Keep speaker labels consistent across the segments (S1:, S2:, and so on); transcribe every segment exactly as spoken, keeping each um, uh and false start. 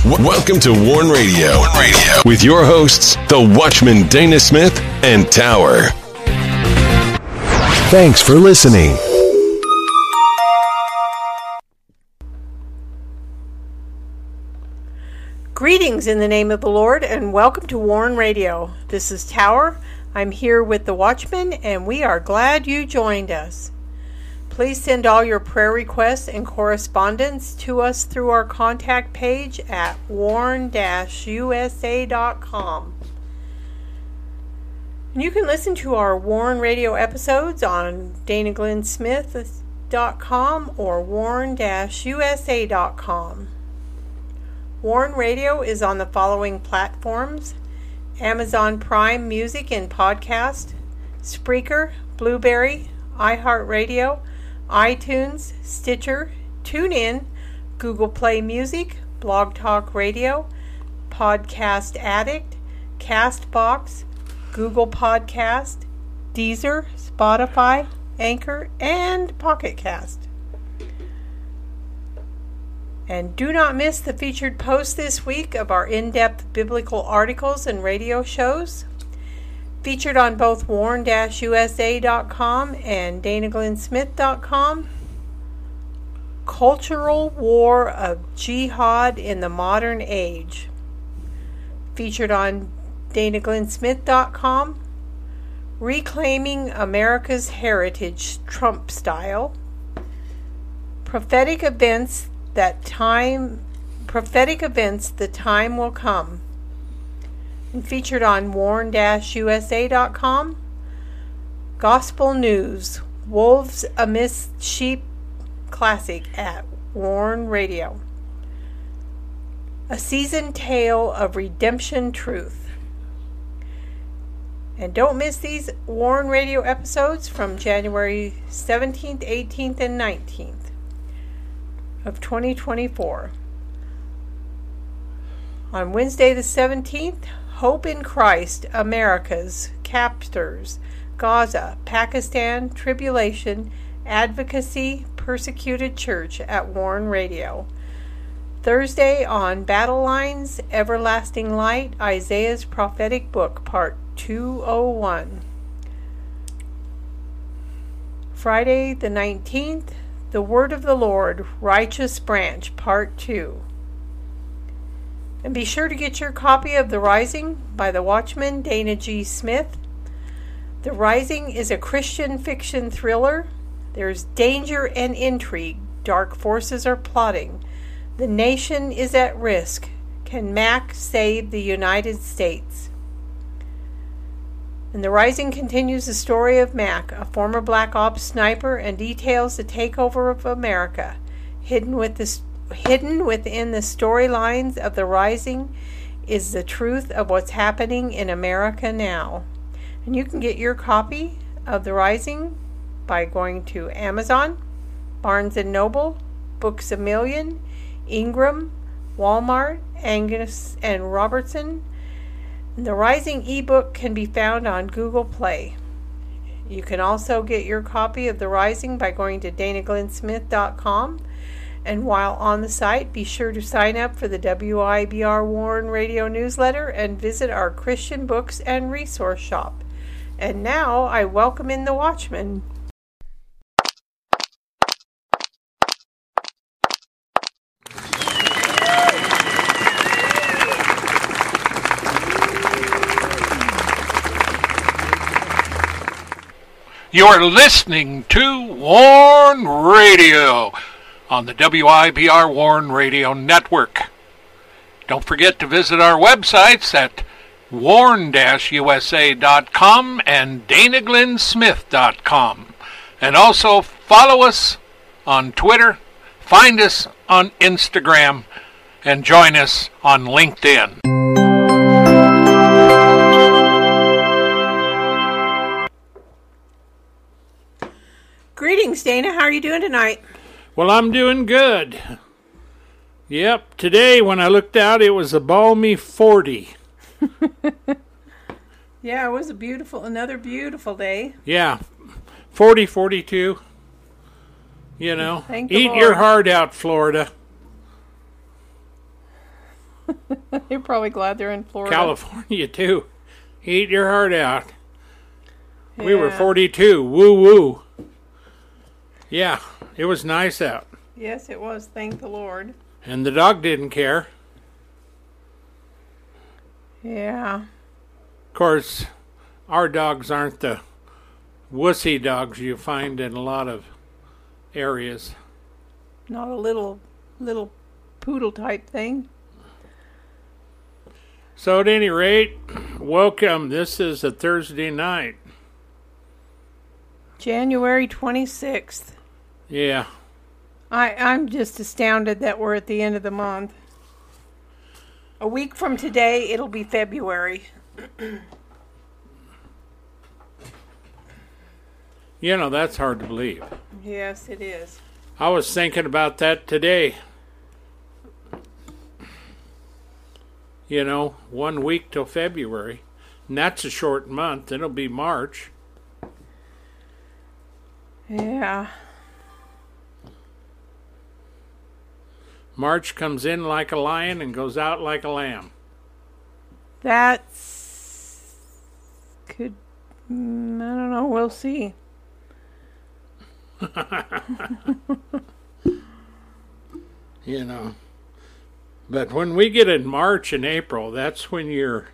S1: W- welcome to Warn Radio. Warn Radio with your hosts, the Watchman Dana Smith and Tower. Thanks for listening.
S2: Greetings in the name of the Lord, and welcome to Warn Radio. This is Tower. I'm here with the Watchman, and we are glad you joined us. Please send all your prayer requests and correspondence to us through our contact page at warn dash u s a dot com. And you can listen to our Warn Radio episodes on dana glenn smith dot com or warn dash u s a dot com. Warn Radio is on the following platforms: Amazon Prime Music and Podcast, Spreaker, Blueberry, iHeartRadio, iTunes, Stitcher, TuneIn, Google Play Music, Blog Talk Radio, Podcast Addict, Castbox, Google Podcast, Deezer, Spotify, Anchor, and Pocket Cast. And do not miss the featured post this week of our in-depth biblical articles and radio shows, featured on both warn dash u s a dot com and dana glenn smith dot com. Cultural War of Jihad in the Modern Age, featured on dana glenn smith dot com. Reclaiming America's Heritage Trump Style. Prophetic Events That time, prophetic events, the time will come, and featured on warn dash u s a dot com. Gospel News, Wolves Amidst Sheep Classic at Warn Radio. A Seasoned Tale of Redemption Truth. And don't miss these Warn Radio episodes from January seventeenth, eighteenth, and nineteenth. Of twenty twenty-four. On Wednesday the seventeenth, Hope in Christ, America's Captors, Gaza, Pakistan, Tribulation, Advocacy, Persecuted Church at Warn Radio. Thursday on Battle Lines, Everlasting Light, Isaiah's Prophetic Book, Part two oh one. Friday the nineteenth, The Word of the Lord, Righteous Branch, Part two. And be sure to get your copy of The Rising by the Watchman Dana G. Smith. The Rising is a Christian fiction thriller. There's danger and intrigue. Dark forces are plotting. The nation is at risk. Can Mac save the United States? And The Rising continues the story of Mac, a former Black Ops sniper, and details the takeover of America. Hidden, with the, hidden within the storylines of The Rising is the truth of what's happening in America now. And you can get your copy of The Rising by going to Amazon, Barnes and Noble, Books A Million, Ingram, Walmart, Angus and Robertson. The Rising ebook can be found on Google Play. You can also get your copy of The Rising by going to dana glenn smith dot com. And while on the site, be sure to sign up for the W I B R Warn Radio newsletter and visit our Christian books and resource shop. And now I welcome in the Watchman.
S3: You're listening to Warn Radio on the W I B R Warn Radio Network. Don't forget to visit our websites at warn dash u s a dot com and dana glenn smith dot com. And also follow us on Twitter, find us on Instagram, and join us on LinkedIn.
S2: Greetings, Dana. How are you doing tonight?
S4: Well, I'm doing good. Yep, today when I looked out, it was a balmy forty.
S2: Yeah, it was a beautiful, another beautiful day.
S4: Yeah, forty, forty-two. You know,
S2: Thank the
S4: eat
S2: Lord.
S4: your heart out, Florida.
S2: They're probably glad they're in Florida.
S4: California, too. Eat your heart out.
S2: Yeah.
S4: We were forty-two. Woo woo. Yeah, it was nice out.
S2: Yes, it was. Thank the Lord.
S4: And the dog didn't care.
S2: Yeah.
S4: Of course, our dogs aren't the wussy dogs you find in a lot of areas.
S2: Not a little, little poodle type thing.
S4: So at any rate, welcome. This is a Thursday night.
S2: January twenty-sixth.
S4: Yeah.
S2: I, I'm just astounded that we're at the end of the month. A week from today, it'll be February.
S4: You know, that's hard to believe.
S2: Yes, it is.
S4: I was thinking about that today. You know, one week till February. And that's a short month. It'll be March.
S2: Yeah.
S4: March comes in like a lion and goes out like a lamb.
S2: That's... Could... Mm, I don't know. We'll see.
S4: You know. But when we get in March and April, that's when your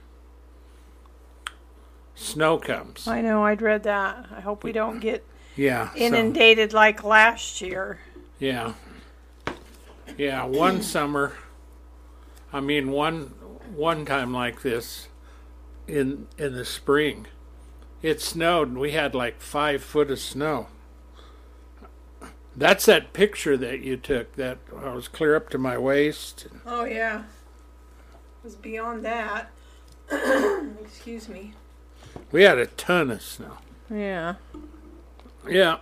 S4: snow comes.
S2: I know. I'd read that. I hope we don't get
S4: Yeah.
S2: inundated
S4: so,
S2: like last year.
S4: Yeah. Yeah, one summer, I mean one one time like this in in the spring, it snowed and we had like five foot of snow. That's that picture that you took that I was clear up to my waist.
S2: Oh, yeah. It was beyond that. Excuse me.
S4: We had a ton of snow.
S2: Yeah.
S4: Yeah.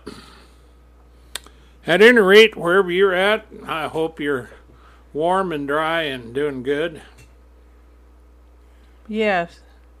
S4: At any rate, wherever you're at, I hope you're warm and dry and doing good.
S2: Yes.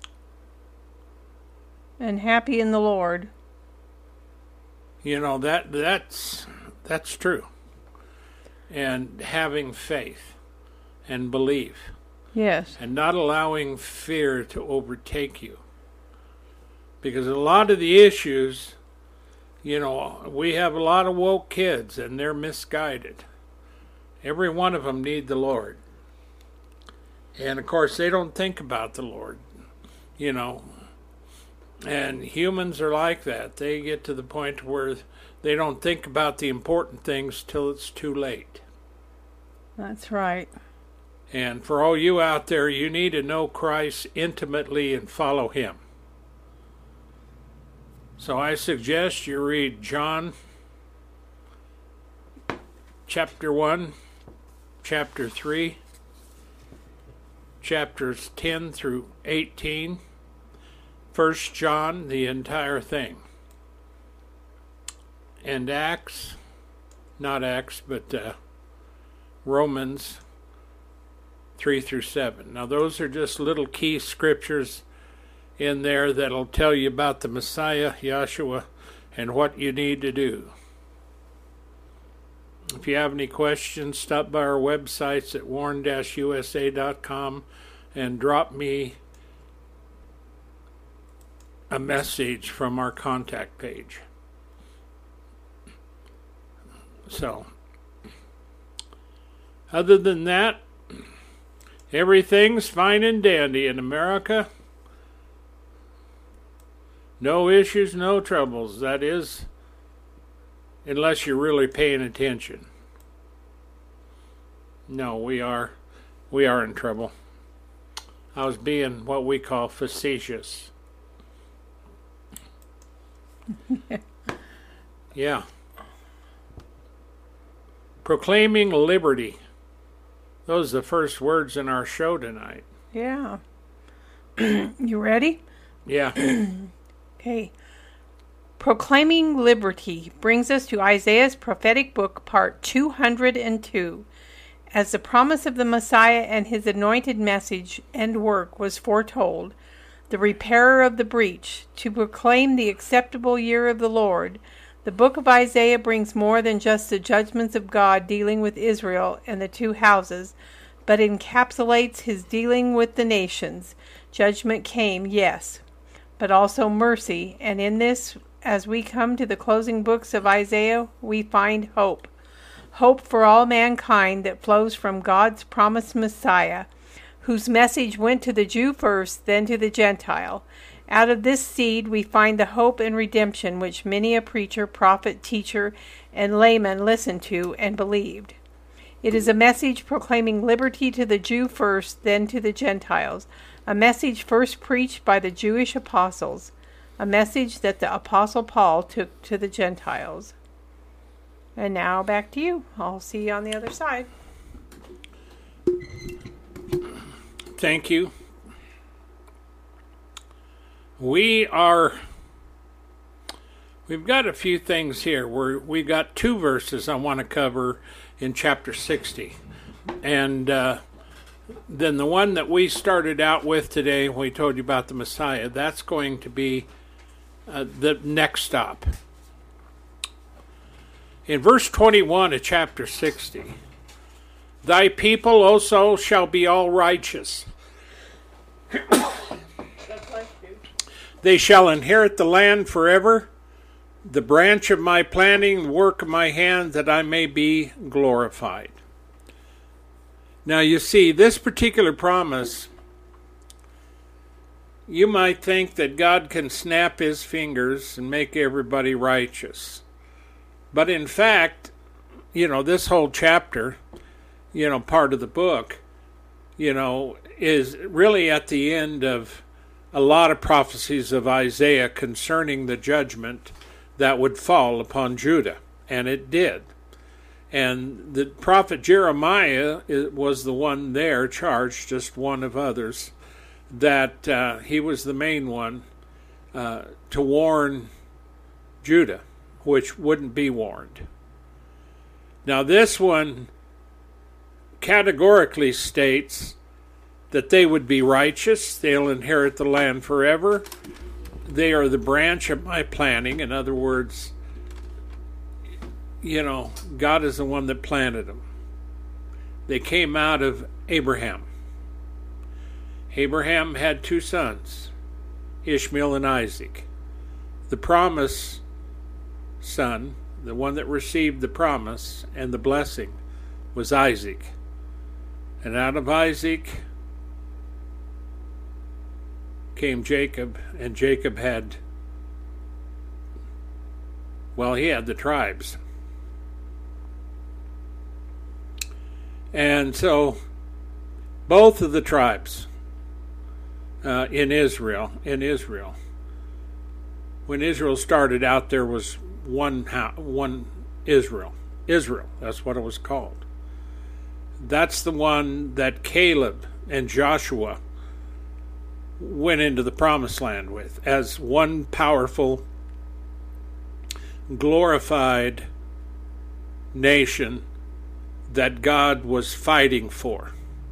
S2: And happy in the Lord.
S4: You know, that that's that's true. And having faith and belief.
S2: Yes.
S4: And not allowing fear to overtake you. Because a lot of the issues, you know, we have a lot of woke kids and they're misguided. Every one of them need the Lord. And of course they don't think about the Lord, you know. And humans are like that. They get to the point where they don't think about the important things till it's too late.
S2: That's right.
S4: And for all you out there, you need to know Christ intimately and follow him. So I suggest you read John chapter one, chapter three, chapters ten through eighteen, First John, the entire thing, and Acts, not Acts, but uh, Romans three through seven. Now those are just little key scriptures in there that'll tell you about the Messiah, Yahshua, and what you need to do. If you have any questions, stop by our websites at warn dash U S A dot com and drop me a message from our contact page. So, other than that, everything's fine and dandy in America. No issues, no troubles. That is, unless you're really paying attention. No, we are, we are in trouble. I was being what we call facetious. Yeah. Proclaiming liberty. Those are the first words in our show tonight.
S2: Yeah. You ready?
S4: Yeah.
S2: Okay. Proclaiming Liberty brings us to Isaiah's prophetic book, part two hundred two. As the promise of the Messiah and his anointed message and work was foretold, the repairer of the breach, to proclaim the acceptable year of the Lord, the book of Isaiah brings more than just the judgments of God dealing with Israel and the two houses, but encapsulates his dealing with the nations. Judgment came, yes, but also mercy, and in this, as we come to the closing books of Isaiah, we find hope. Hope for all mankind that flows from God's promised Messiah, whose message went to the Jew first, then to the Gentile. Out of this seed we find the hope and redemption which many a preacher, prophet, teacher, and layman listened to and believed. It is a message proclaiming liberty to the Jew first, then to the Gentiles, a message first preached by the Jewish apostles, a message that the Apostle Paul took to the Gentiles. And now back to you. I'll see you on the other side.
S4: Thank you. We are, we've got a few things here. We're, we've got two verses I want to cover in chapter sixty. And uh, then the one that we started out with today, when we told you about the Messiah, that's going to be uh, the next stop. In verse twenty-one of chapter sixty, thy people also shall be all righteous. They shall inherit the land forever, the branch of my planting, the work of my hand, that I may be glorified. Now you see, this particular promise, you might think that God can snap his fingers and make everybody righteous. But in fact, you know, this whole chapter, you know, part of the book, you know, is really at the end of a lot of prophecies of Isaiah concerning the judgment that would fall upon Judah. And it did. And the prophet Jeremiah was the one there charged, just one of others, that uh, he was the main one uh, to warn Judah, which wouldn't be warned. Now this one categorically states that they would be righteous, they'll inherit the land forever, they are the branch of my planting. In other words, you know, God is the one that planted them. They came out of Abraham. Abraham had two sons, Ishmael and Isaac. The promise son, the one that received the promise and the blessing, was Isaac. And out of Isaac came Jacob, and Jacob had, well, he had the tribes. And so both of the tribes uh, in Israel, in Israel, when Israel started out, there was one one Israel. Israel, that's what it was called. That's the one that Caleb and Joshua went into the promised land with as one powerful, glorified nation that God was fighting for.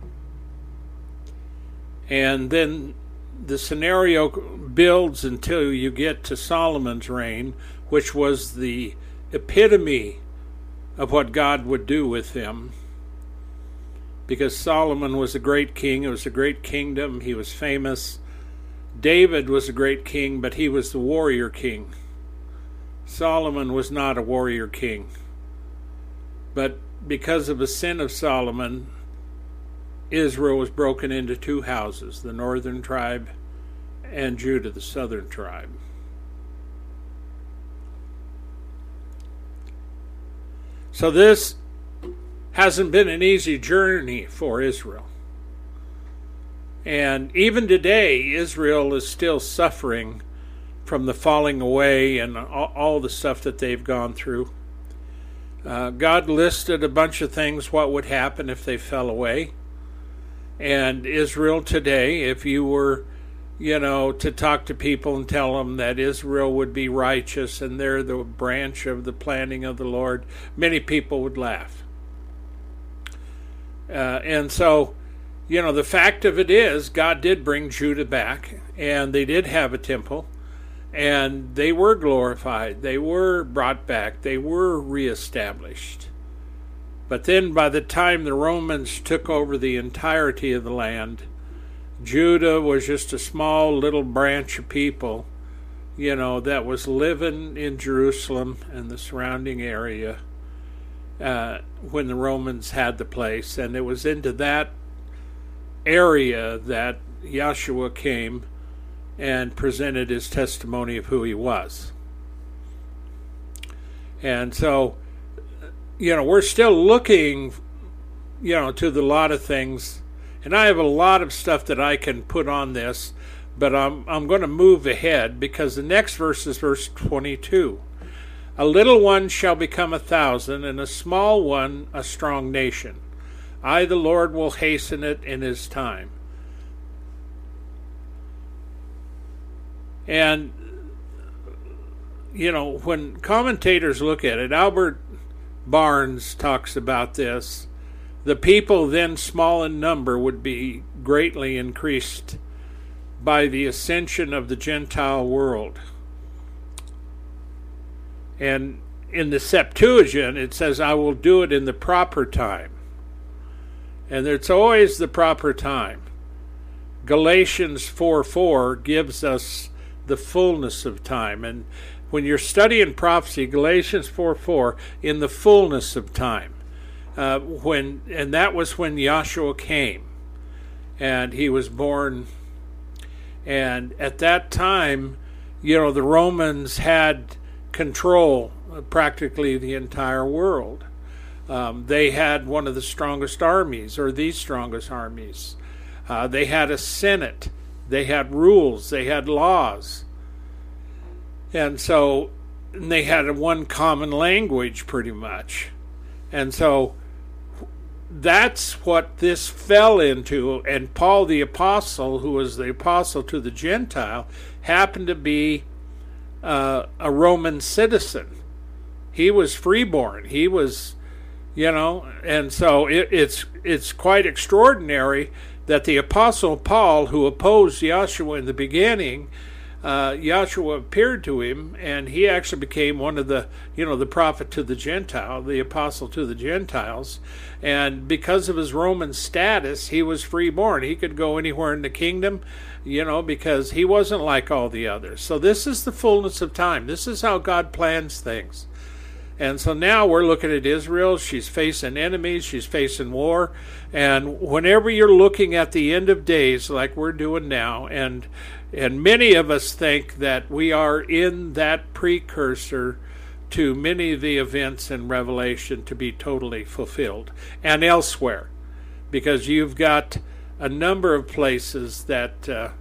S4: And then the scenario builds until you get to Solomon's reign, which was the epitome of what God would do with him. Because Solomon was a great king, it was a great kingdom, he was famous. David was a great king, but he was the warrior king. Solomon was not a warrior king. But because of the sin of Solomon, Israel was broken into two houses, the northern tribe and Judah, the southern tribe. So this hasn't been an easy journey for Israel. And even today, Israel is still suffering from the falling away and all, all the stuff that they've gone through. Uh, God listed a bunch of things, what would happen if they fell away. And Israel today, if you were, you know, to talk to people and tell them that Israel would be righteous and they're the branch of the planting of the Lord, many people would laugh. Uh, and so, you know, the fact of it is, God did bring Judah back, and they did have a temple, and they were glorified. They were brought back. They were reestablished. But then by the time the Romans took over the entirety of the land, Judah was just a small little branch of people, you know, that was living in Jerusalem and the surrounding area uh, when the Romans had the place. And it was into that area that Yahshua came and presented his testimony of who he was. And so, you know, we're still looking, you know, to the lot of things. And I have a lot of stuff that I can put on this, but I'm I'm going to move ahead because the next verse is verse twenty-two. A little one shall become a thousand, and a small one a strong nation. I, the Lord, will hasten it in his time. And, you know, when commentators look at it, Albert Barnes talks about this. The people then small in number would be greatly increased by the ascension of the Gentile world. And in the Septuagint, it says, I will do it in the proper time. And it's always the proper time. Galatians four four gives us the fullness of time. And when you're studying prophecy, Galatians four four, in the fullness of time. Uh, when and that was when Yahshua came. And he was born. And at that time, you know, the Romans had control of practically the entire world. Um, they had one of the strongest armies, or the strongest armies. Uh, they had a senate. They had rules. They had laws. And so and they had one common language, pretty much. And so that's what this fell into. And Paul the Apostle, who was the apostle to the Gentile, happened to be uh, a Roman citizen. He was freeborn. He was... You know, and so it, it's it's quite extraordinary that the Apostle Paul, who opposed Yahshua in the beginning, uh, Yahshua appeared to him, and he actually became one of the, you know, the prophet to the Gentile, the apostle to the Gentiles. And because of his Roman status, he was freeborn. He could go anywhere in the kingdom, you know, because he wasn't like all the others. So this is the fullness of time. This is how God plans things. And so now we're looking at Israel. She's facing enemies. She's facing war. And whenever you're looking at the end of days like we're doing now, and and many of us think that we are in that precursor to many of the events in Revelation to be totally fulfilled, and elsewhere, because you've got a number of places that uh,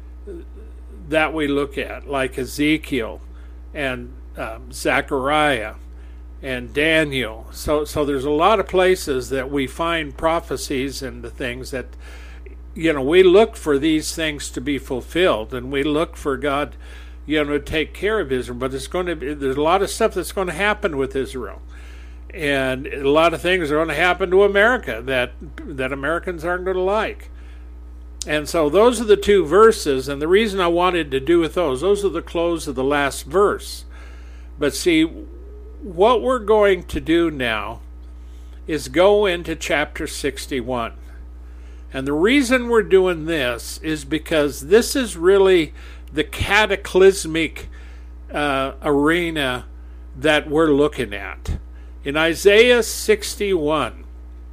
S4: that we look at, like Ezekiel and um, Zechariah and Daniel. So so there's a lot of places that we find prophecies and the things that, you know, we look for these things to be fulfilled, and we look for God, you know, to take care of Israel. But it's going to be, there's a lot of stuff that's going to happen with Israel. And a lot of things are going to happen to America that that Americans aren't going to like. And so those are the two verses, and the reason I wanted to do with those, those are the close of the last verse. But see, what we're going to do now is go into chapter sixty-one. And the reason we're doing this is because this is really the cataclysmic uh, arena that we're looking at. In Isaiah sixty-one,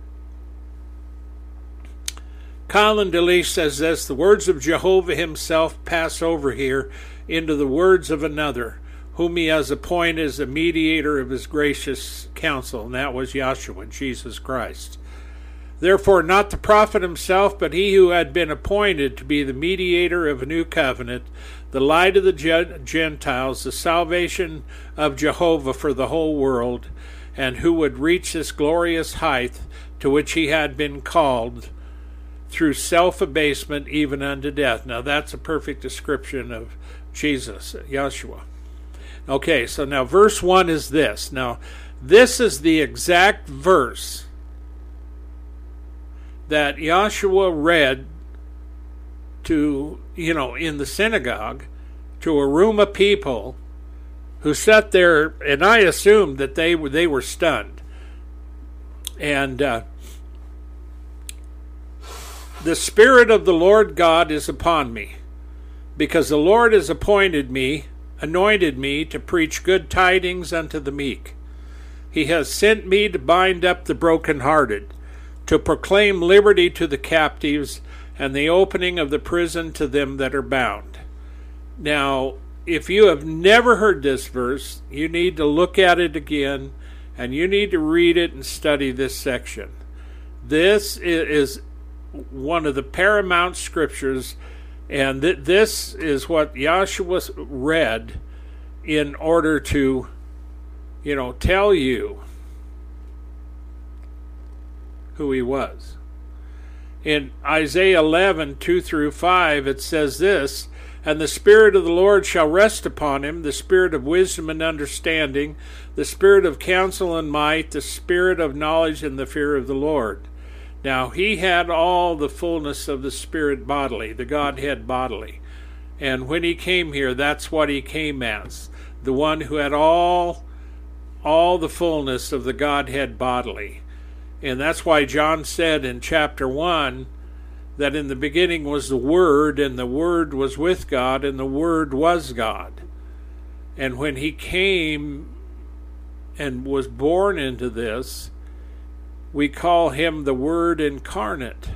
S4: Colin DeLeach says this: the words of Jehovah himself pass over here into the words of another, whom he has appointed as a mediator of his gracious counsel, and that was Yahshua, Jesus Christ. Therefore, not the prophet himself, but he who had been appointed to be the mediator of a new covenant, the light of the Gentiles, the salvation of Jehovah for the whole world, and who would reach this glorious height to which he had been called through self-abasement even unto death. Now that's a perfect description of Jesus, Yahshua. Okay, so now verse one is this. Now, this is the exact verse that Yahshua read to, you know, in the synagogue to a room of people who sat there, and I assumed that they were, they were stunned. And uh, the Spirit of the Lord God is upon me, because the Lord has appointed me, anointed me to preach good tidings unto the meek. He has sent me to bind up the brokenhearted, to proclaim liberty to the captives, and the opening of the prison to them that are bound. Now, if you have never heard this verse, you need to look at it again, and you need to read it and study this section. This is one of the paramount scriptures, and th- this is what Yahshua read in order to, you know, tell you who he was. In Isaiah eleven, two through five, it says this, "And the Spirit of the Lord shall rest upon him, the Spirit of wisdom and understanding, the Spirit of counsel and might, the Spirit of knowledge and the fear of the Lord." Now, he had all the fullness of the Spirit bodily, the Godhead bodily. And when he came here, that's what he came as, the one who had all, all the fullness of the Godhead bodily. And that's why John said in chapter one that in the beginning was the Word, and the Word was with God, and the Word was God. And when he came and was born into this, we call him the Word incarnate.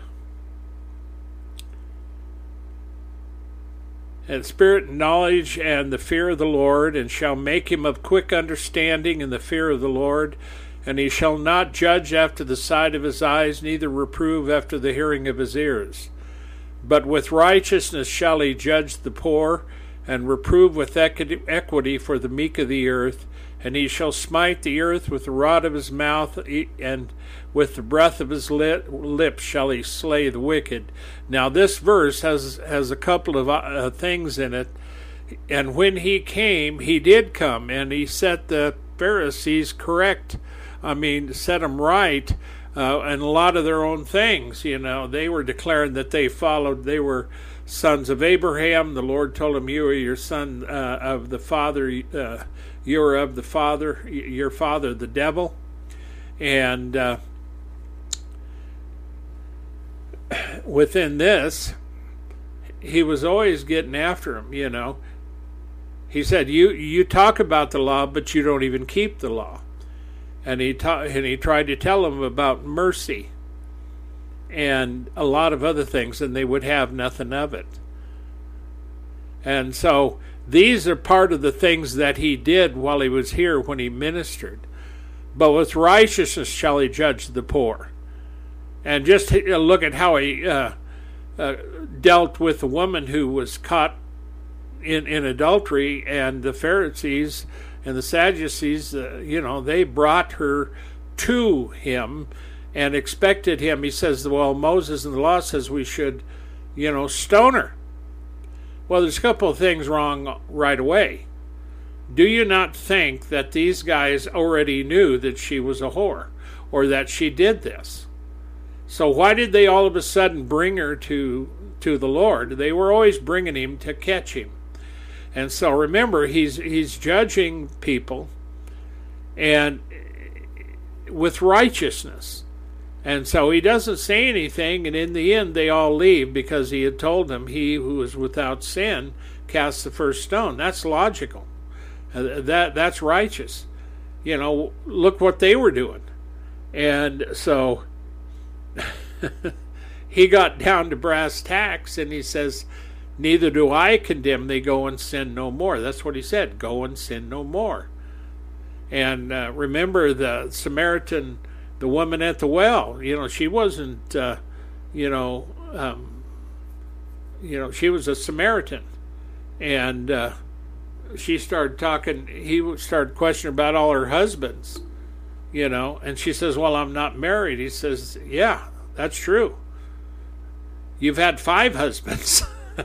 S4: And spirit, knowledge, and the fear of the Lord, and shall make him of quick understanding in the fear of the Lord. And he shall not judge after the sight of his eyes, neither reprove after the hearing of his ears. But with righteousness shall he judge the poor, and reprove with equity for the meek of the earth. And he shall smite the earth with the rod of his mouth, and with the breath of his lips shall he slay the wicked. Now this verse has, has a couple of uh, things in it. And when he came, he did come, and he set the Pharisees correct. I mean, set them right, uh, and a lot of their own things. You know, they were declaring that they followed, they were sons of Abraham. The Lord told them, you are your son uh, of the father, uh, you are of the father, your father, the devil. And uh, within this, he was always getting after him, you know. He said, you, you talk about the law, but you don't even keep the law. And he ta- and he tried to tell them about mercy and a lot of other things, and they would have nothing of it. And so these are part of the things that he did while he was here when he ministered. But with righteousness shall he judge the poor. And just look at how he uh, uh, dealt with the woman who was caught in, in adultery, and the Pharisees and the Sadducees, uh, you know, they brought her to him and expected him. He says, well, Moses and the law says we should, you know, stone her. Well, there's a couple of things wrong right away. Do you not think that these guys already knew that she was a whore, or that she did this? So why did they all of a sudden bring her to, to the Lord? They were always bringing him to catch him. And so remember, he's he's judging people and with righteousness. And so he doesn't say anything, and in the end they all leave, because he had told them, he who is without sin cast the first stone. That's logical. Uh, that that's righteous. You know, look what they were doing. And so he got down to brass tacks, and he says, neither do I condemn thee, go and sin no more. That's what he said, go and sin no more. And uh, remember the Samaritan, the woman at the well, you know, she wasn't, uh, you know, um, you know, she was a Samaritan. And uh, she started talking, he started questioning about all her husbands, you know, and she says, well, I'm not married. He says, yeah, that's true. You've had five husbands.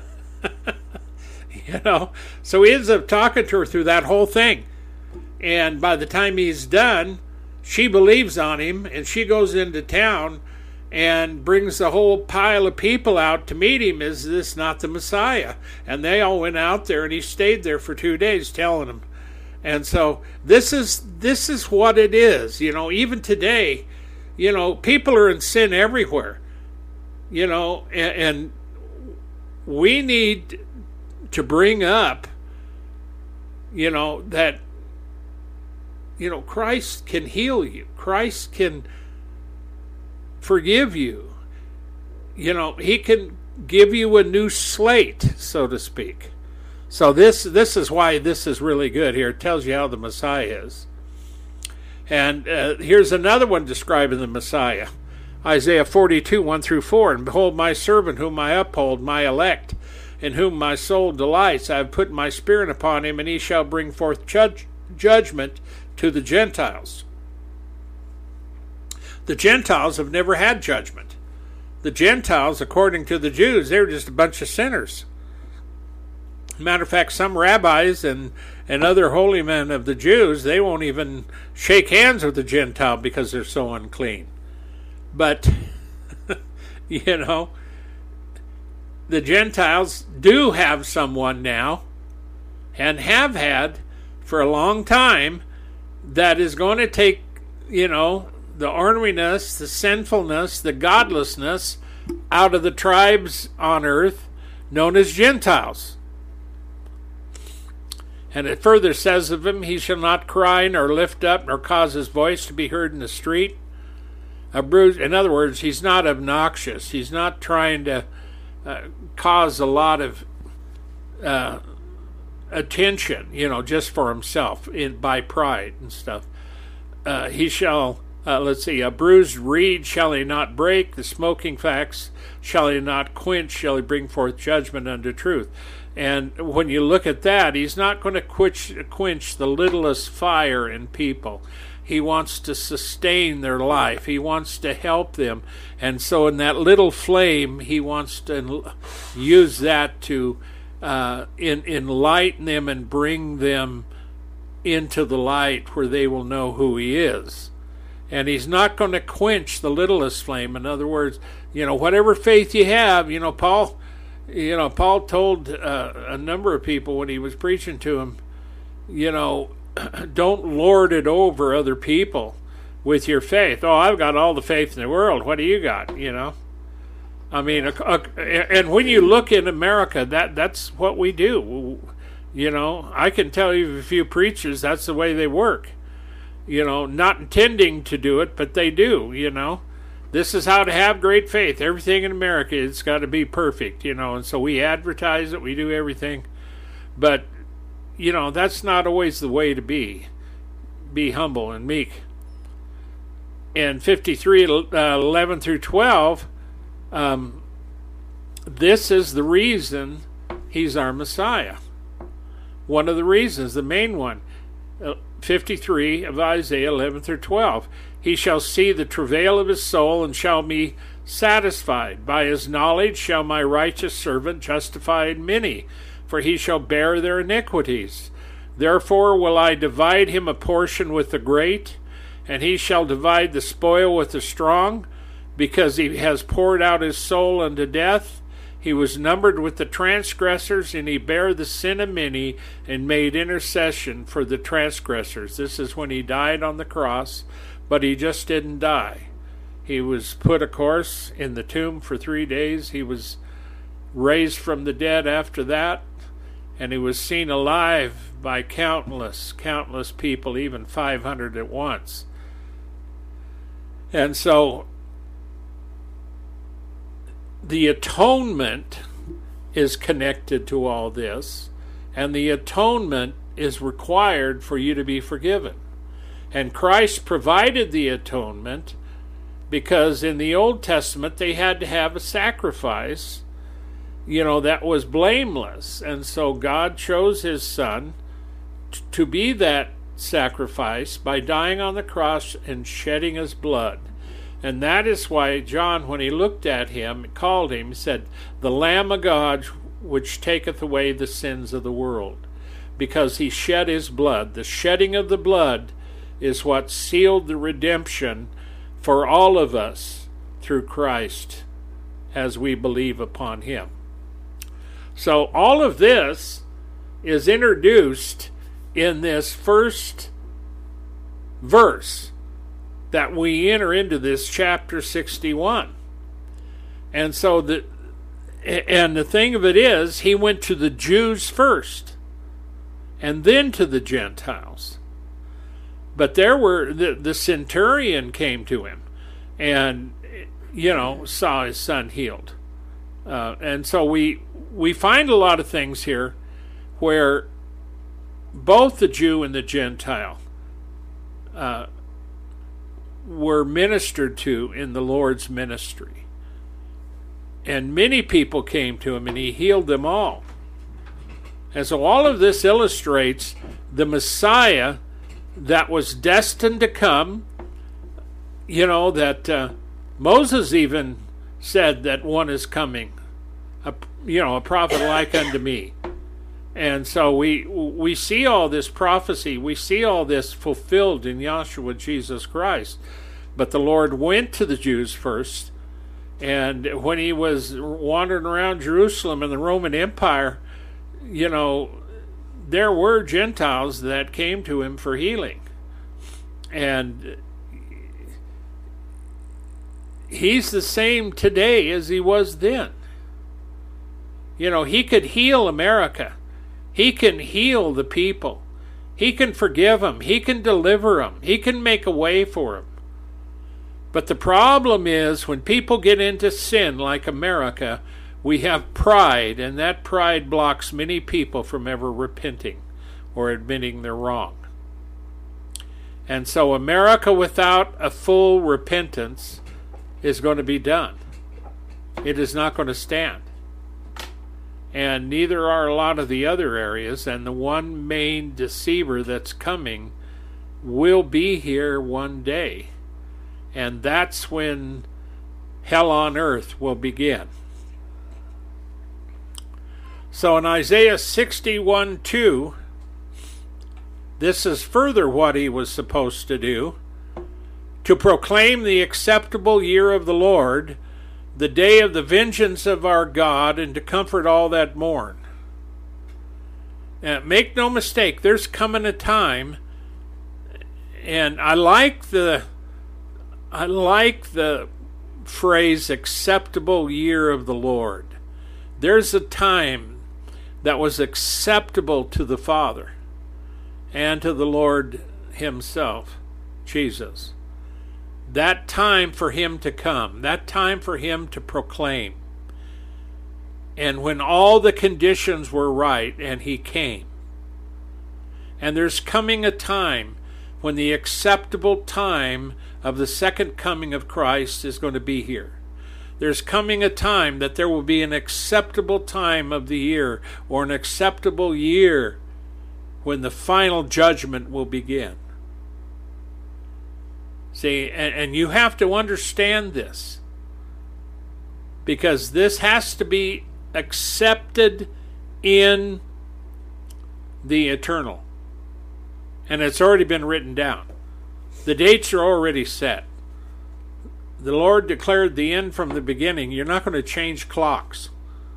S4: You know, so he ends up talking to her through that whole thing, and by the time he's done, she believes on him, and she goes into town and brings the whole pile of people out to meet him. Is this not the Messiah? And they all went out there, and he stayed there for two days telling them. And so this is this is what it is. You know, even today, You know, people are in sin everywhere. You know, and, and we need to bring up, you know, that, you know, Christ can heal you. Christ can forgive you. You know, he can give you a new slate, so to speak. So this this is why this is really good here. It tells you how the Messiah is. And uh, here's another one describing the Messiah. Isaiah forty-two, one through four. And behold, my servant whom I uphold, my elect, in whom my soul delights. I have put my spirit upon him, and he shall bring forth judge, judgment to the Gentiles. The Gentiles have never had judgment. The Gentiles, according to the Jews, they were just a bunch of sinners. Matter of fact, some rabbis and, and other holy men of the Jews, they won't even shake hands with the Gentile because they're so unclean. But, you know, the Gentiles do have someone now, and have had for a long time, that is going to take, you know, the orneriness, the sinfulness, the godlessness out of the tribes on earth known as Gentiles. And it further says of him, he shall not cry nor lift up nor cause his voice to be heard in the street. A bruise, in other words, he's not obnoxious. He's not trying to uh, cause a lot of uh, attention, you know, just for himself in, by pride and stuff. Uh, he shall, uh, let's see, a bruised reed shall he not break, the smoking flax shall he not quench, shall he bring forth judgment unto truth. And when you look at that, he's not going to quench, quench the littlest fire in people. He wants to sustain their life. He wants to help them. And so in that little flame, he wants to use that to uh, in, enlighten them and bring them into the light where they will know who he is. And he's not going to quench the littlest flame. In other words, you know, whatever faith you have, you know, Paul... You know, Paul told uh, a number of people when he was preaching to them, you know, don't lord it over other people with your faith. Oh, I've got all the faith in the world. What do you got? You know, I mean, a, a, and when you look in America, that that's what we do. You know, I can tell you a few preachers, that's the way they work. You know, not intending to do it, but they do, you know. This is how to have great faith. Everything in America, it's got to be perfect, you know. And so we advertise it, we do everything. But, you know, that's not always the way to be. Be humble and meek. In fifty-three, eleven through twelve, um, this is the reason he's our Messiah. One of the reasons, the main one. fifty-three of Isaiah, eleven through twelve. He shall see the travail of his soul and shall be satisfied. By his knowledge shall my righteous servant justify many, for he shall bear their iniquities. Therefore will I divide him a portion with the great, and he shall divide the spoil with the strong, because he has poured out his soul unto death. He was numbered with the transgressors, and he bare the sin of many, and made intercession for the transgressors. This is when he died on the cross. But he just didn't die. He was put, of course, in the tomb for three days. He was raised from the dead after that. And he was seen alive by countless, countless people, even five hundred at once. And so the atonement is connected to all this. And the atonement is required for you to be forgiven. And Christ provided the atonement because in the Old Testament they had to have a sacrifice, you know, that was blameless. And so God chose his Son t- to be that sacrifice by dying on the cross and shedding his blood. And that is why John, when he looked at him, called him, said, the Lamb of God which taketh away the sins of the world. Because he shed his blood. The shedding of the blood is what sealed the redemption for all of us through Christ as we believe upon him. So all of this is introduced in this first verse that we enter into this chapter sixty-one. And so the and the thing of it is, he went to the Jews first, and then to the Gentiles. But there were the, the centurion came to him, and you know saw his son healed, uh, and so we we find a lot of things here where both the Jew and the Gentile uh, were ministered to in the Lord's ministry. And many people came to him, and he healed them all. And so all of this illustrates the Messiah that was destined to come. You know, that uh, Moses even said that one is coming, a, you know, a prophet like unto me. And so we we see all this prophecy, we see all this fulfilled in Yahshua Jesus Christ. But the Lord went to the Jews first, and when he was wandering around Jerusalem in the Roman Empire, you know, there were Gentiles that came to him for healing. And he's the same today as he was then. You know, he could heal America. He can heal the people. He can forgive them. He can deliver them. He can make a way for them. But the problem is, when people get into sin like America, we have pride, and that pride blocks many people from ever repenting or admitting they're wrong. And so America without a full repentance is going to be done. It is not going to stand. And neither are a lot of the other areas, and the one main deceiver that's coming will be here one day. And that's when hell on earth will begin. So in Isaiah sixty-one two, this is further what he was supposed to do: to proclaim the acceptable year of the Lord, the day of the vengeance of our God, and to comfort all that mourn. Now, make no mistake, there's coming a time, and I like the I like the phrase acceptable year of the Lord. There's a time that was acceptable to the Father and to the Lord himself, Jesus. That time for him to come, that time for him to proclaim. And when all the conditions were right, and he came. And there's coming a time when the acceptable time of the second coming of Christ is going to be here. There's coming a time that there will be an acceptable time of the year, or an acceptable year, when the final judgment will begin. See, and, and you have to understand this, because this has to be accepted in the eternal. And it's already been written down. The dates are already set. The Lord declared the end from the beginning. You're not going to change clocks.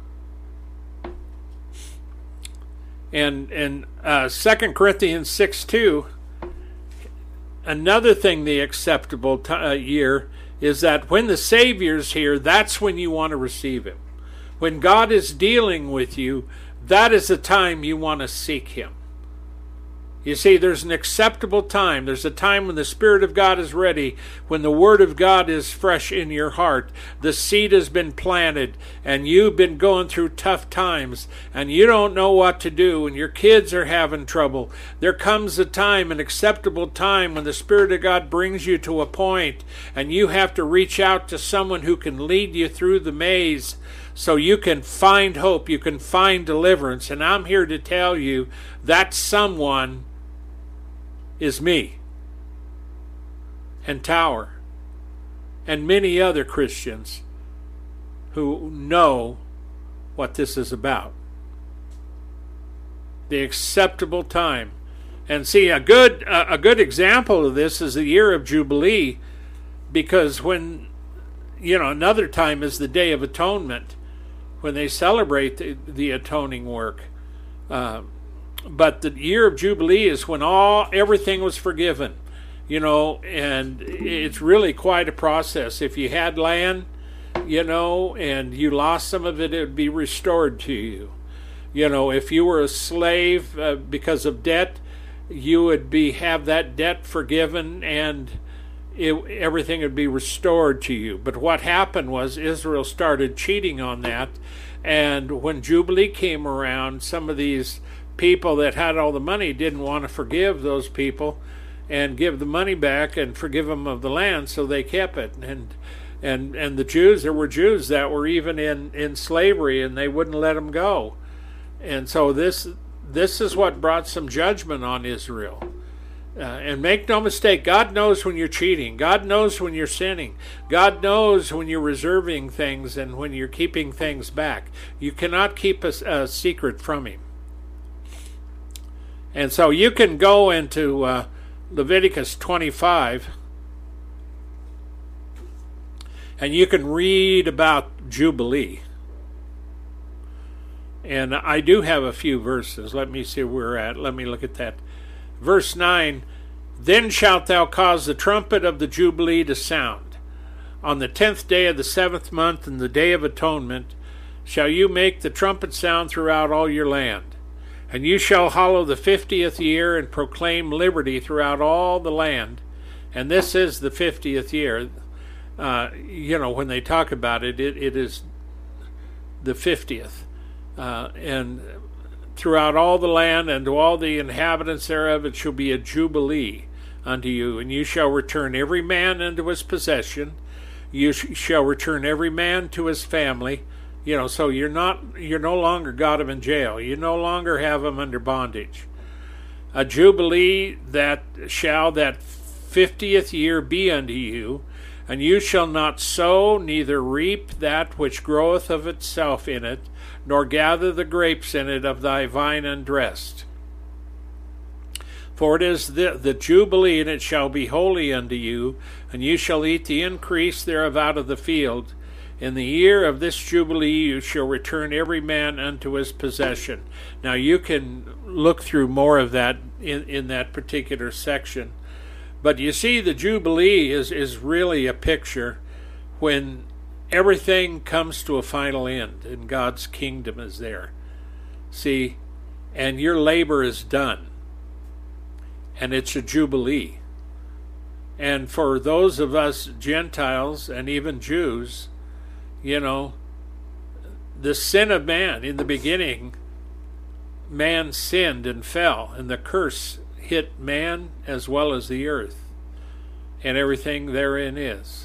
S4: And in uh, Second Corinthians six two, another thing, the acceptable t- uh, year, is that when the Savior's here, that's when you want to receive him. When God is dealing with you, that is the time you want to seek him. You see, there's an acceptable time. There's a time when the Spirit of God is ready, when the Word of God is fresh in your heart. The seed has been planted, and you've been going through tough times, and you don't know what to do, and your kids are having trouble. There comes a time, an acceptable time, when the Spirit of God brings you to a point, and you have to reach out to someone who can lead you through the maze, so you can find hope, you can find deliverance. And I'm here to tell you that someone is me, and Tower, and many other Christians who know what this is about. The acceptable time. And see, a good uh, a good example of this is the year of Jubilee, because when, you know, another time is the Day of Atonement, when they celebrate the, the atoning work. Uh, But the year of Jubilee is when all everything was forgiven. you know, and it's really quite a process. If you had land, you know, and you lost some of it, it would be restored to you. You know, if you were a slave uh, because of debt, you would be have that debt forgiven, and it, everything would be restored to you. But what happened was Israel started cheating on that, and when Jubilee came around, some of these people that had all the money didn't want to forgive those people and give the money back and forgive them of the land, so they kept it. And and and the Jews, there were Jews that were even in, in slavery, and they wouldn't let them go. And so this this is what brought some judgment on Israel. Uh, and make no mistake, God knows when you're cheating. God knows when you're sinning. God knows when you're reserving things and when you're keeping things back. You cannot keep a, a secret from Him. And so you can go into uh, Leviticus twenty-five, and you can read about Jubilee. And I do have a few verses. Let me see where we're at. Let me look at that. Verse nine, then shalt thou cause the trumpet of the Jubilee to sound. On the tenth day of the seventh month, and the day of atonement, shall you make the trumpet sound throughout all your land. And you shall hallow the fiftieth year, and proclaim liberty throughout all the land. And this is the fiftieth year. Uh, you know, when they talk about it, it, it is the fiftieth. Uh, and throughout all the land, and to all the inhabitants thereof, it shall be a jubilee unto you. And you shall return every man unto his possession. You sh- shall return every man to his family. You know, so you're not, you're no longer got them in jail. You no longer have them under bondage. A jubilee that shall that fiftieth year be unto you, and you shall not sow, neither reap that which groweth of itself in it, nor gather the grapes in it of thy vine undressed. For it is the, the jubilee, and it shall be holy unto you, and you shall eat the increase thereof out of the field. In the year of this jubilee you shall return every man unto his possession. Now you can look through more of that in, in that particular section. But you see, the jubilee is, is really a picture when everything comes to a final end and God's kingdom is there. See, and your labor is done. And it's a jubilee. And for those of us Gentiles and even Jews, you know, the sin of man, in the beginning, man sinned and fell, and the curse hit man as well as the earth, and everything therein is.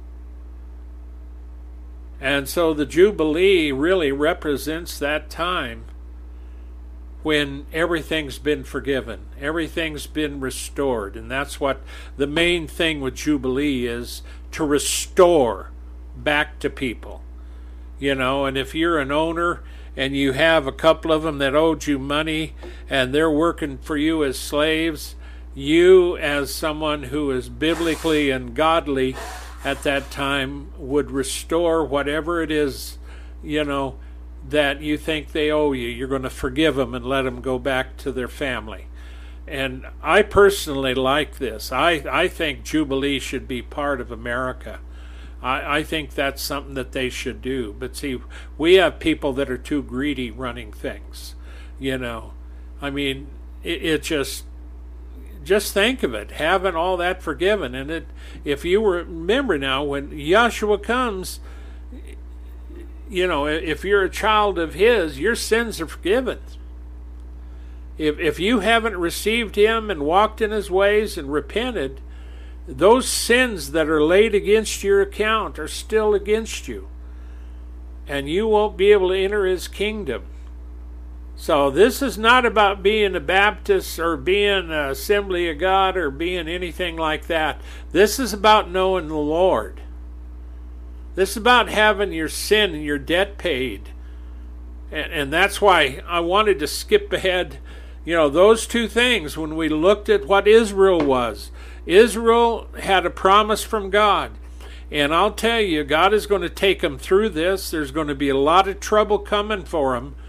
S4: And so the Jubilee really represents that time when everything's been forgiven, everything's been restored, and that's what the main thing with Jubilee is, to restore back to people. You know, and if you're an owner and you have a couple of them that owed you money and they're working for you as slaves, you as someone who is biblically and godly at that time would restore whatever it is, you know, that you think they owe you. You're going to forgive them and let them go back to their family. And I personally like this. I, I think Jubilee should be part of America. I, I think that's something that they should do. But see, we have people that are too greedy running things. You know, I mean, it, it just, just think of it, having all that forgiven. And it, if you remember now, when Yahshua comes, you know, if you're a child of His, your sins are forgiven. If if you haven't received Him and walked in His ways and repented, those sins that are laid against your account are still against you. And you won't be able to enter His kingdom. So this is not about being a Baptist or being an Assembly of God or being anything like that. This is about knowing the Lord. This is about having your sin and your debt paid. And, and that's why I wanted to skip ahead, you know, those two things when we looked at what Israel was. Israel had a promise from God. And I'll tell you, God is going to take them through this. There's going to be a lot of trouble coming for them.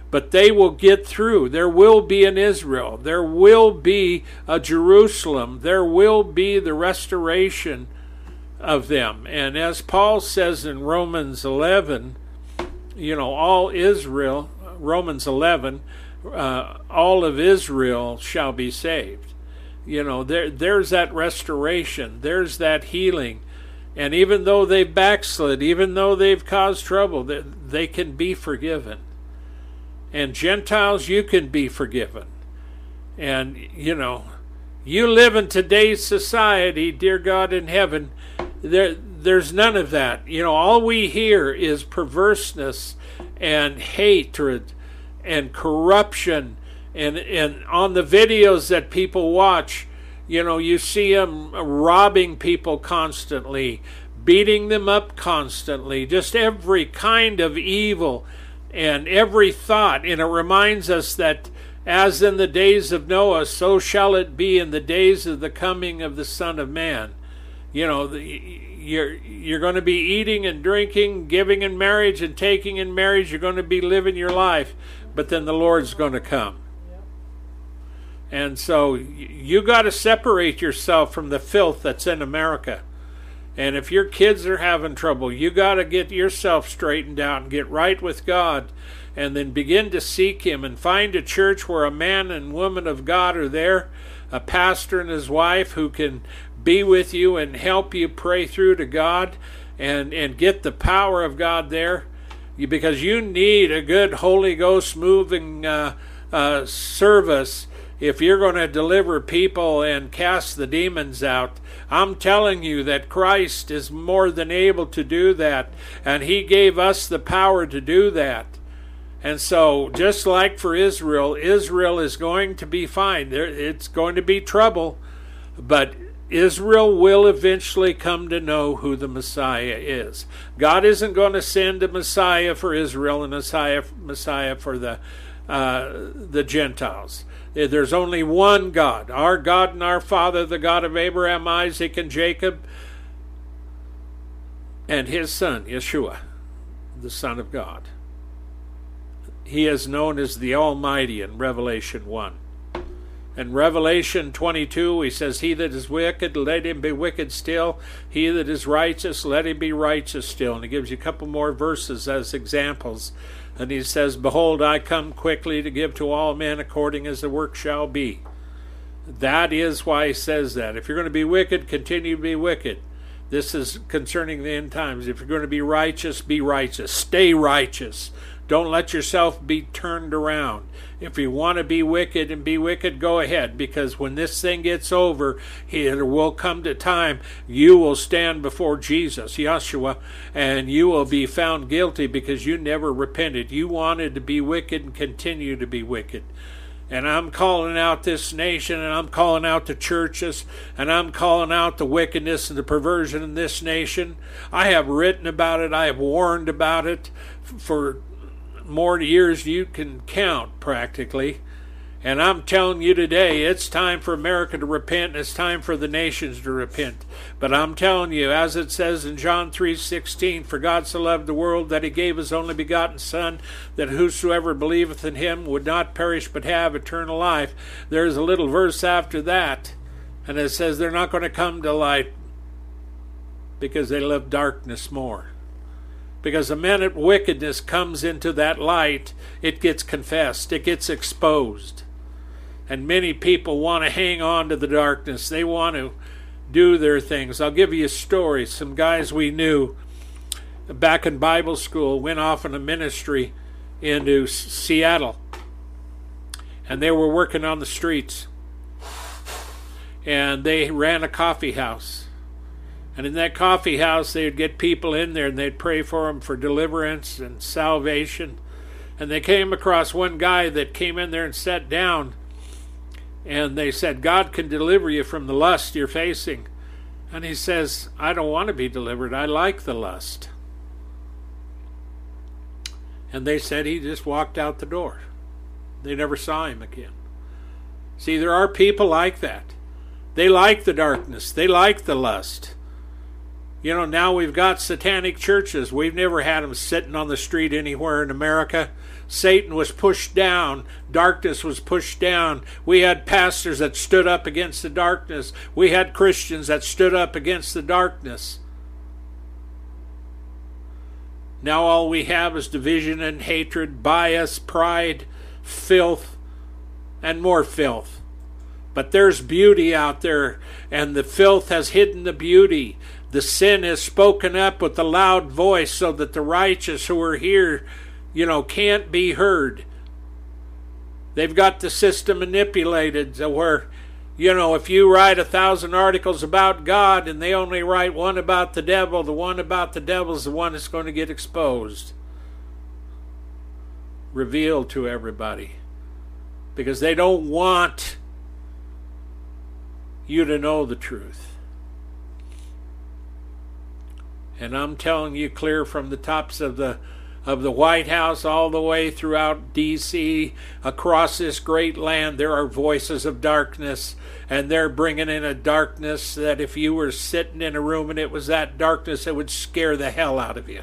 S4: but they will get through. There will be an Israel. There will be a Jerusalem. There will be the restoration of them. And as Paul says in Romans eleven, you know, all Israel, Romans eleven, uh, all of Israel shall be saved. You know, there there's that restoration. There's that healing. And even though they've backslid, even though they've caused trouble, they, they can be forgiven. And Gentiles, you can be forgiven. And, you know, you live in today's society, dear God in heaven, there there's none of that. You know, all we hear is perverseness and hatred and corruption. And, and on the videos that people watch, you know, you see them robbing people constantly, beating them up constantly, just every kind of evil and every thought. And it reminds us that as in the days of Noah, so shall it be in the days of the coming of the Son of Man. You know, the, you're you're going to be eating and drinking, giving in marriage and taking in marriage. You're going to be living your life, but then the Lord's going to come. And so you got to separate yourself from the filth that's in America. And if your kids are having trouble, you got to get yourself straightened out and get right with God, and then begin to seek Him and find a church where a man and woman of God are there, a pastor and his wife who can be with you and help you pray through to God and, and get the power of God there, because you need a good Holy Ghost moving uh, uh, service if you're going to deliver people and cast the demons out. I'm telling you that Christ is more than able to do that, and He gave us the power to do that. And so, just like for Israel, Israel is going to be fine. There, it's going to be trouble, but Israel will eventually come to know who the Messiah is. God isn't going to send a Messiah for Israel and a Messiah, Messiah for the uh, the Gentiles. There's only one God, our God and our Father, the God of Abraham, Isaac, and Jacob, and His Son, Yeshua, the Son of God. He is known as the Almighty in Revelation one. In Revelation twenty-two, He says, He that is wicked, let him be wicked still. He that is righteous, let him be righteous still. And He gives you a couple more verses as examples. And He says, Behold, I come quickly to give to all men according as the work shall be. That is why He says that. If you're going to be wicked, continue to be wicked. This is concerning the end times. If you're going to be righteous, be righteous. Stay righteous. Don't let yourself be turned around. If you want to be wicked and be wicked, go ahead, because when this thing gets over, it will come to time you will stand before Jesus, Yeshua, and you will be found guilty because you never repented. You wanted to be wicked and continue to be wicked. And I'm calling out this nation, and I'm calling out the churches, and I'm calling out the wickedness and the perversion in this nation. I have written about it. I have warned about it for more years you can count, practically. And I'm telling you today, it's time for America to repent, and it's time for the nations to repent. But I'm telling you, as it says in John three sixteen, For God so loved the world that He gave His only begotten Son, that whosoever believeth in Him would not perish but have eternal life. There's a little verse after that, and it says they're not going to come to light because they love darkness more. Because the minute wickedness comes into that light, it gets confessed, it gets exposed. And many people want to hang on to the darkness. They want to do their things. I'll give you a story. Some guys we knew back in Bible school went off in a ministry into Seattle. And they were working on the streets. And they ran a coffee house. And in that coffee house, they'd get people in there and they'd pray for them for deliverance and salvation. And they came across one guy that came in there and sat down. And they said, God can deliver you from the lust you're facing. And he says, I don't want to be delivered. I like the lust. And they said he just walked out the door. They never saw him again. See, there are people like that. They like the darkness. They like the lust. You know, now we've got satanic churches. We've never had them sitting on the street anywhere in America. Satan was pushed down. Darkness was pushed down. We had pastors that stood up against the darkness. We had Christians that stood up against the darkness. Now all we have is division and hatred, bias, pride, filth, and more filth. But there's beauty out there, and the filth has hidden the beauty. The sin has spoken up with a loud voice so that the righteous who are here, you know, can't be heard. They've got the system manipulated to where, you know, if you write a thousand articles about God and they only write one about the devil, the one about the devil is the one that's going to get exposed, revealed to everybody, because they don't want you to know the truth. And I'm telling you, clear from the tops of the of the White House all the way throughout D C, across this great land, there are voices of darkness, and they're bringing in a darkness that if you were sitting in a room and it was that darkness, it would scare the hell out of you.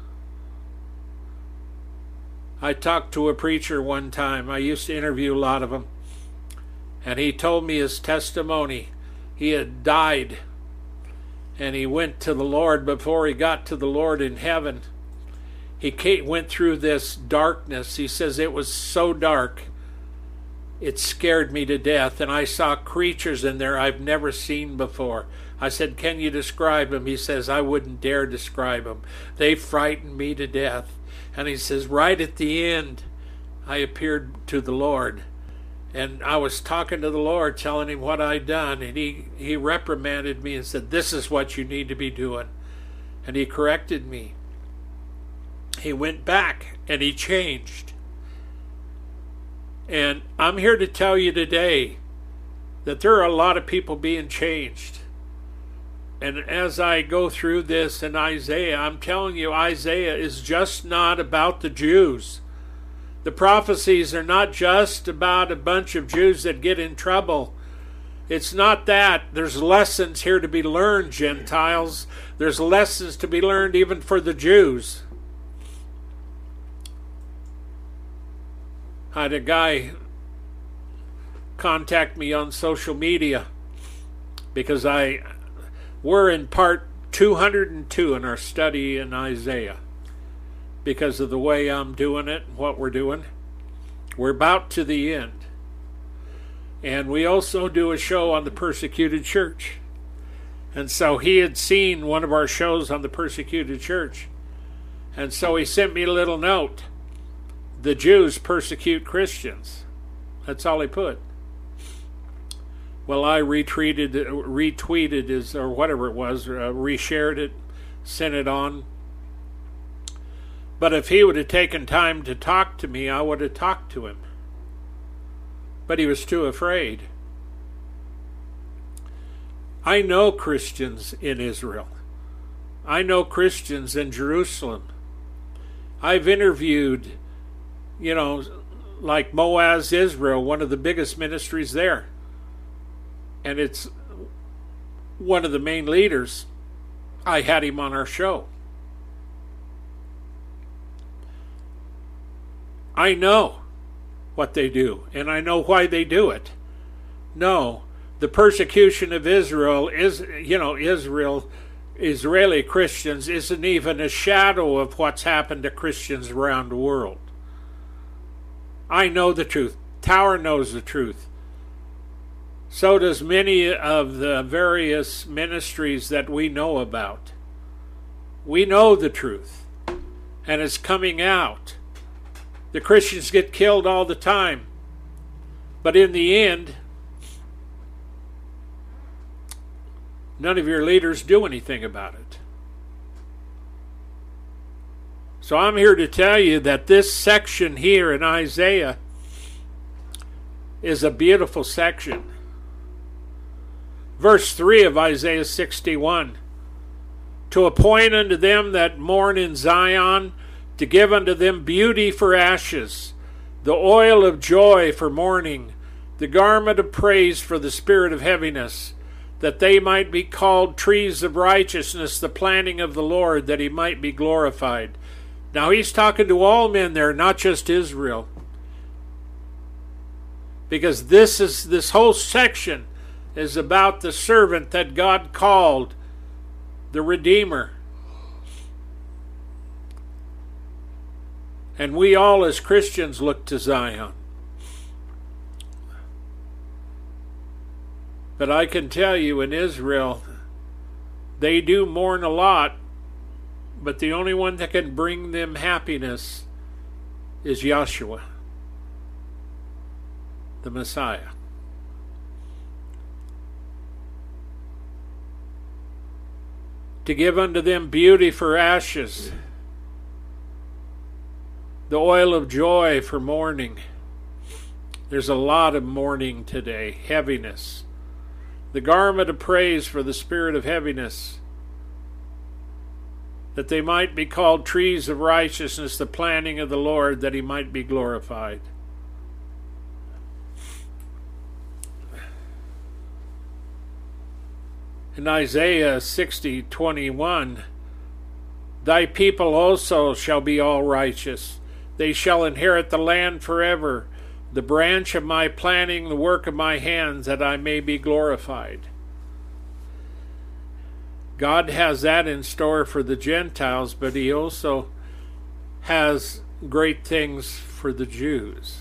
S4: I talked to a preacher one time. I used to interview a lot of them, and he told me his testimony. He had died, and he went to the Lord. Before he got to the Lord in heaven, he came, went through this darkness. He says, it was so dark, it scared me to death, and I saw creatures in there I've never seen before. I said, can you describe them? He says, I wouldn't dare describe them. They frightened me to death. And he says, right at the end, I appeared to the Lord. And I was talking to the Lord, telling him what I'd done, and he, he reprimanded me and said, this is what you need to be doing. And he corrected me. He went back, and he changed. And I'm here to tell you today that there are a lot of people being changed. And as I go through this in Isaiah, I'm telling you, Isaiah is just not about the Jews. The prophecies are not just about a bunch of Jews that get in trouble. It's not that. There's lessons here to be learned, Gentiles. There's lessons to be learned even for the Jews. I had a guy contact me on social media because I we're in part two hundred two in our study in Isaiah. Because of the way I'm doing it and what we're doing. We're about to the end. And we also do a show on the persecuted church. And so he had seen one of our shows on the persecuted church. And so he sent me a little note. The Jews persecute Christians. That's all he put. Well, I retweeted, retweeted his, or whatever it was, uh, reshared it, sent it on. But if he would have taken time to talk to me, I would have talked to him. But he was too afraid. I know Christians in Israel. I know Christians in Jerusalem. I've interviewed, you know, like Moaz Israel, one of the biggest ministries there. And it's one of the main leaders. I had him on our show. I know what they do, and I know why they do it. No, the persecution of Israel is, you know, Israel, Israeli Christians isn't even a shadow of what's happened to Christians around the world. I know the truth. Tower knows the truth. So does many of the various ministries that we know about. We know the truth, and it's coming out. The Christians get killed all the time. But in the end, none of your leaders do anything about it. So I'm here to tell you that this section here in Isaiah is a beautiful section. Verse three of Isaiah sixty-one. To appoint unto them that mourn in Zion, to give unto them beauty for ashes, the oil of joy for mourning, the garment of praise for the spirit of heaviness, that they might be called trees of righteousness, the planting of the Lord, that he might be glorified. Now he's talking to all men there, not just Israel. Because this is this whole section is about the servant that God called the Redeemer. And we all as Christians look to Zion. But I can tell you, in Israel, they do mourn a lot, but the only one that can bring them happiness is Yeshua, the Messiah. To give unto them beauty for ashes, the oil of joy for mourning. There's a lot of mourning today, heaviness. The garment of praise for the spirit of heaviness, that they might be called trees of righteousness, the planting of the Lord, that he might be glorified. In Isaiah sixty twenty-one, thy people also shall be all righteous. They shall inherit the land forever. The branch of my planting, the work of my hands, that I may be glorified. God has that in store for the Gentiles, but he also has great things for the Jews.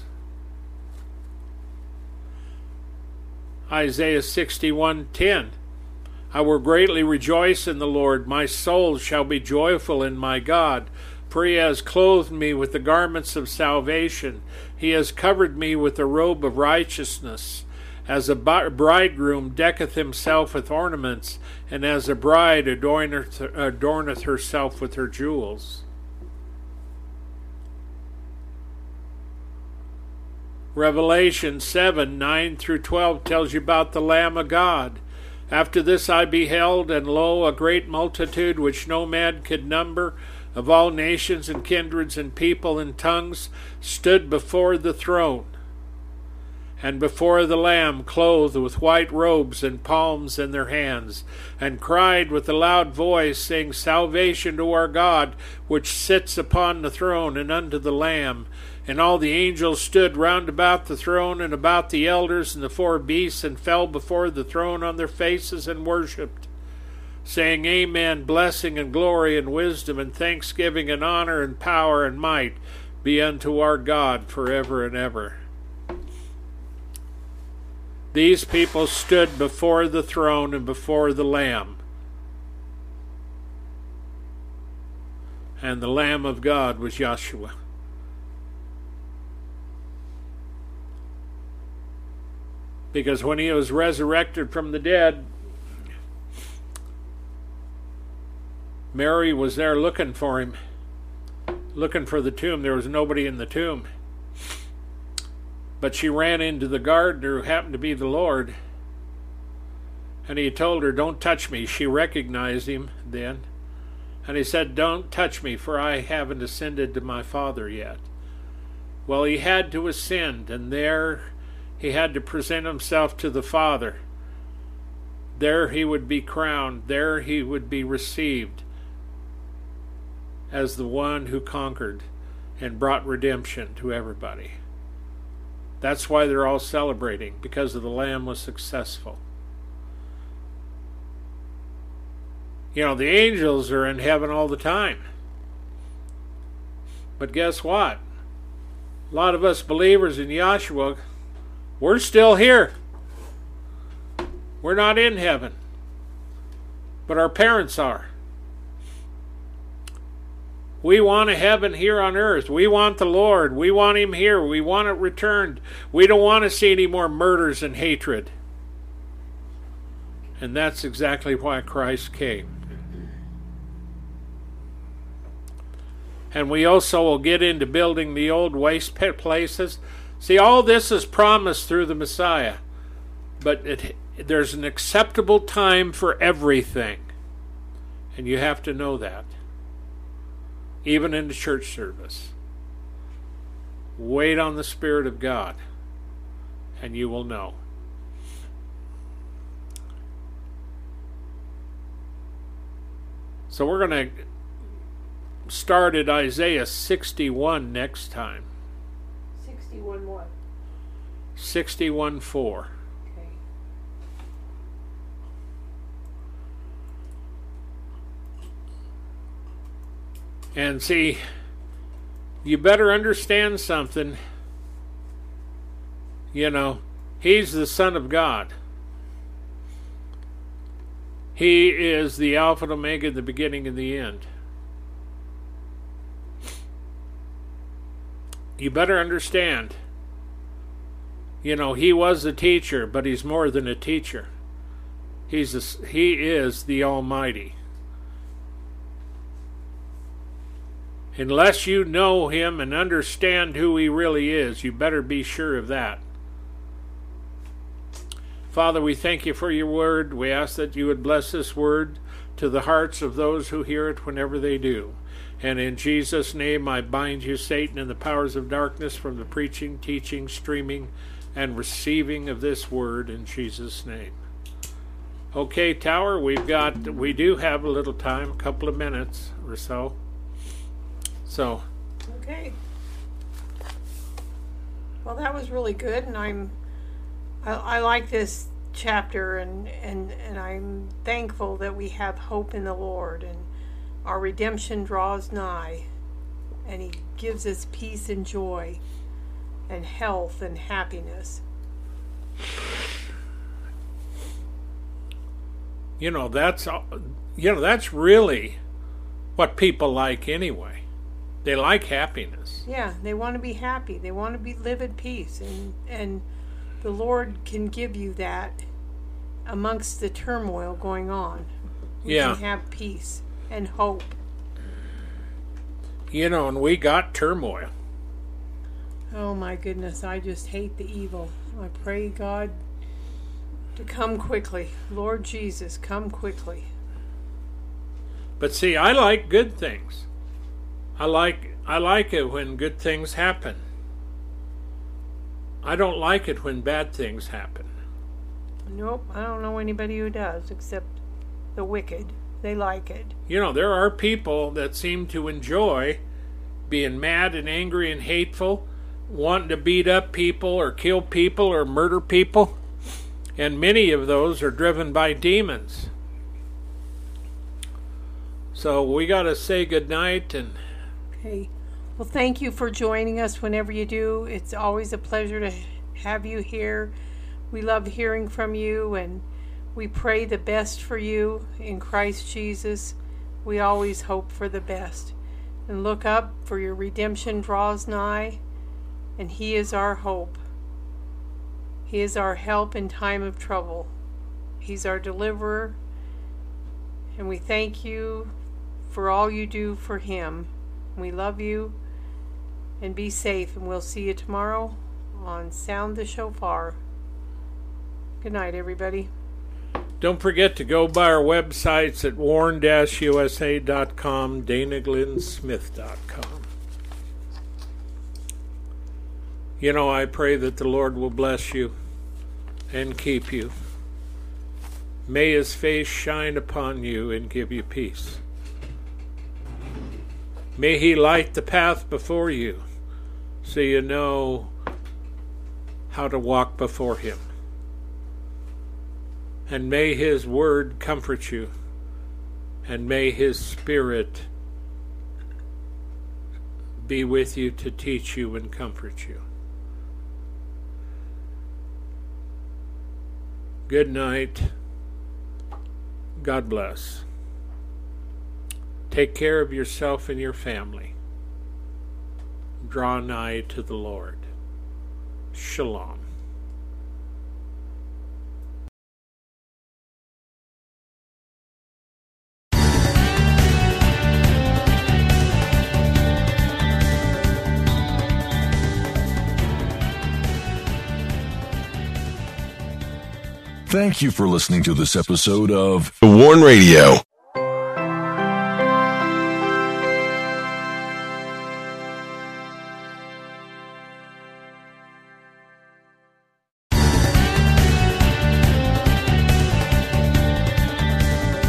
S4: Isaiah sixty-one ten. I will greatly rejoice in the Lord. My soul shall be joyful in my God. For he has clothed me with the garments of salvation. He has covered me with a robe of righteousness. As a bridegroom decketh himself with ornaments, and as a bride adorneth, adorneth herself with her jewels. Revelation seven, nine through twelve tells you about the Lamb of God. After this I beheld, and lo, a great multitude which no man could number, of all nations and kindreds and people and tongues, stood before the throne, and before the Lamb, clothed with white robes and palms in their hands, and cried with a loud voice, saying, Salvation to our God, which sits upon the throne, and unto the Lamb. And all the angels stood round about the throne, and about the elders and the four beasts, and fell before the throne on their faces, and worshipped, saying, Amen, blessing and glory and wisdom and thanksgiving and honor and power and might be unto our God forever and ever. These people stood before the throne and before the Lamb. And the Lamb of God was Yeshua. Because when he was resurrected from the dead, Mary was there looking for him, looking for the tomb. There was nobody in the tomb. But she ran into the gardener, who happened to be the Lord, and he told her, Don't touch me. She recognized him then. And he said, Don't touch me, for I haven't ascended to my Father yet. Well, he had to ascend, and there he had to present himself to the Father. There he would be crowned. There he would be received as the one who conquered and brought redemption to everybody. That's why they're all celebrating, because of the Lamb was successful. You know, the angels are in heaven all the time. But guess what? A lot of us believers in Yahshua, we're still here. We're not in heaven. But our parents are. We want a heaven here on earth. We want the Lord. We want him here. We want it returned. We don't want to see any more murders and hatred. And that's exactly why Christ came. And we also will get into building the old waste places. See, all this is promised through the Messiah. But it, there's an acceptable time for everything. And you have to know that. Even in the church service. Wait on the Spirit of God, and you will know. So we're going to start at Isaiah sixty-one next time.
S2: sixty-one what?
S4: sixty-one four.
S2: Okay.
S4: And see, you better understand something. You know, he's the Son of God. He is the Alpha and Omega, the beginning and the end. You better understand. You know, he was a teacher, but he's more than a teacher. He's a, he is the Almighty. Unless you know him and understand who he really is, you better be sure of that. Father, we thank you for your word. We ask that you would bless this word to the hearts of those who hear it whenever they do. And in Jesus' name, I bind you, Satan, and the powers of darkness from the preaching, teaching, streaming, and receiving of this word in Jesus' name. Okay, Tower, we've got, we do have a little time, a couple of minutes or so. So.
S2: Okay. Well, that was really good, and I'm, I, I like this chapter, and, and, and I'm thankful that we have hope in the Lord, and our redemption draws nigh, and he gives us peace and joy and health and happiness.
S4: You know, that's, you know, that's really what people like anyway. They like happiness.
S2: Yeah, they want to be happy. They want to be live at peace, and and the Lord can give you that amongst the turmoil going on. We
S4: yeah.
S2: can have peace and hope.
S4: You know, and we got turmoil.
S2: Oh my goodness, I just hate the evil. I pray God to come quickly. Lord Jesus, come quickly.
S4: But see, I like good things. I like I like it when good things happen. I don't like it when bad things happen.
S2: Nope, I don't know anybody who does, except the wicked. They like it.
S4: You know, there are people that seem to enjoy being mad and angry and hateful, wanting to beat up people or kill people or murder people. And many of those are driven by demons. So we got to say goodnight. And
S2: okay. Well, thank you for joining us whenever you do. It's always a pleasure to have you here. We love hearing from you, and we pray the best for you in Christ Jesus. We always hope for the best. And look up, for your redemption draws nigh, and he is our hope. He is our help in time of trouble. He's our deliverer, and we thank you for all you do for him. We love you, and be safe, and we'll see you tomorrow on Sound the Shofar. Good night, everybody.
S4: don't forget to go by our websites at warn dash U S A dot com, dana glenn smith dot com. You know, I pray that the Lord will bless you and keep you. May his face shine upon you and give you peace. May he light the path before you so you know how to walk before him. And may his word comfort you, and may his spirit be with you to teach you and comfort you. Good night. God bless. Take care of yourself and your family. Draw nigh to the Lord. Shalom.
S1: Thank you for listening to this episode of The Warn Radio.